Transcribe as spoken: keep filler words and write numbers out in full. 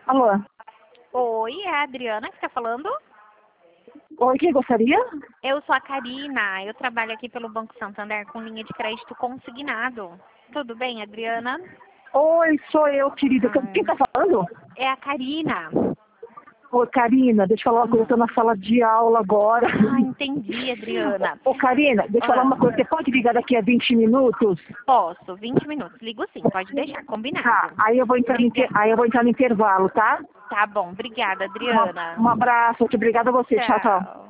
Alô? Oi, é a Adriana que está falando? Oi, quem gostaria? Eu sou a Karina, eu trabalho aqui pelo Banco Santander com linha de crédito consignado. Tudo bem, Adriana? Oi, sou eu, querida. Quem Hum, tá falando? é a Karina. Ô, Karina, deixa eu falar uma coisa, eu tô Hum. na sala de aula agora. Ah, entendi, Adriana. Ô, Karina, deixa eu falar Ah, uma coisa, você pode ligar daqui a vinte minutos? posso, vinte minutos. Ligo sim, pode deixar, Tá, combinado. aí eu vou entrar no, inter... Obrigada. aí eu vou entrar no intervalo, tá? Tá bom, obrigada, Uma- Adriana. um abraço, obrigada a você, tchau, tchau. Tchau.